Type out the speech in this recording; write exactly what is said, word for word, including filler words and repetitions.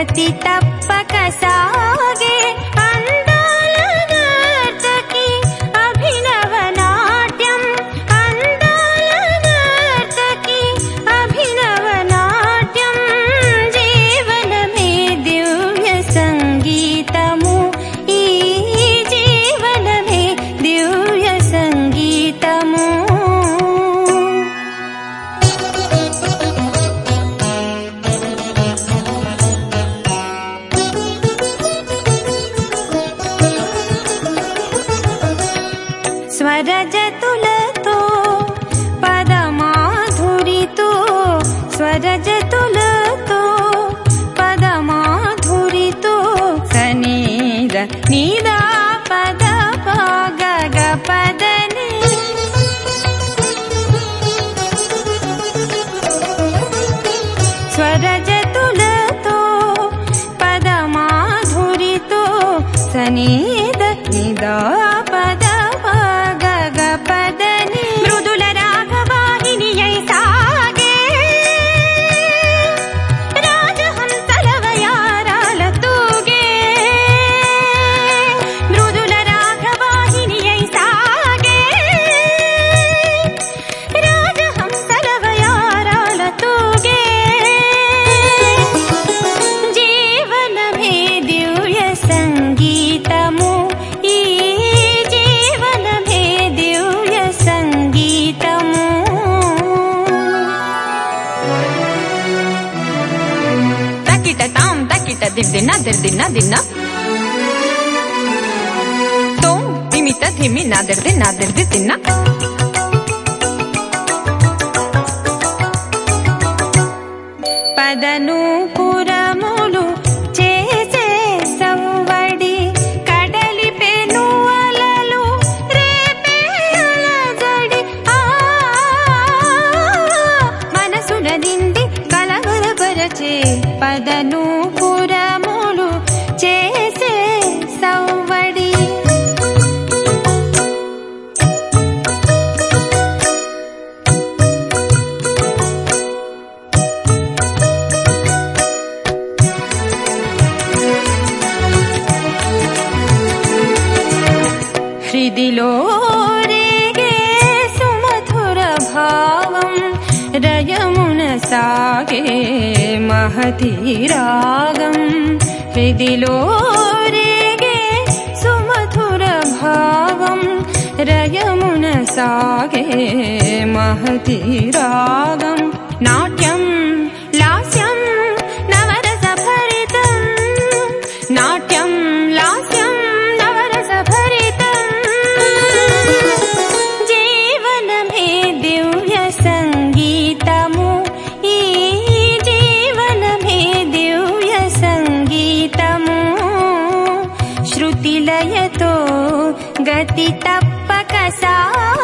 గతి తప్పక సాగే అందాల నర్తకి అభినవ నాట్యం అందాల నర్తకి అభినవ నాట్యం జీవనమే దివ్య సంగీతము ఈ జీవనమే దివ్య సంగీతము. స్వరజతులతో పదమాధురితో స్వరజతులతో పదమాధురితో సనీద నీదా పద గగ పదని స్వరజతులతో పదమాధురితో సనీద నీదా పద పదని మృదుల రాగవాహినియై సాగే రాజహంసల వయారాల తూగే మృదుల రాగవాహినియై సాగే రాజహంసల వయారాల తూగే జీవనమే దివ్య సంగీతము ఈ తాం తకిట దిద్దిన దిర్దిన దిన్న తోం తిమిత ధిమి నాదిర్ది నాదిర్ది తిన్న పదను పురములు చేసే సవ్వడి కడలి పెను అలలు రేపే అలజడి ఆ మనసున నిండి కలవరపరచే పదను పురములు చేసే సవ్వడి హృదిలో రేగే సుమధుర భావం రయమున సాగే మహతి రాగం హృదిలో రేగే సుమధుర భావం రయమున సాగే మహతి రాగం నాట్యం లాస్యం నవరస భరితం నాట్యం లాస్యం నవరస భరితం జీవనమే దివ్య సంగీతము ఈ జీవనమే దివ్య సంగీతము శృతిలయతో గతి తప్పక సా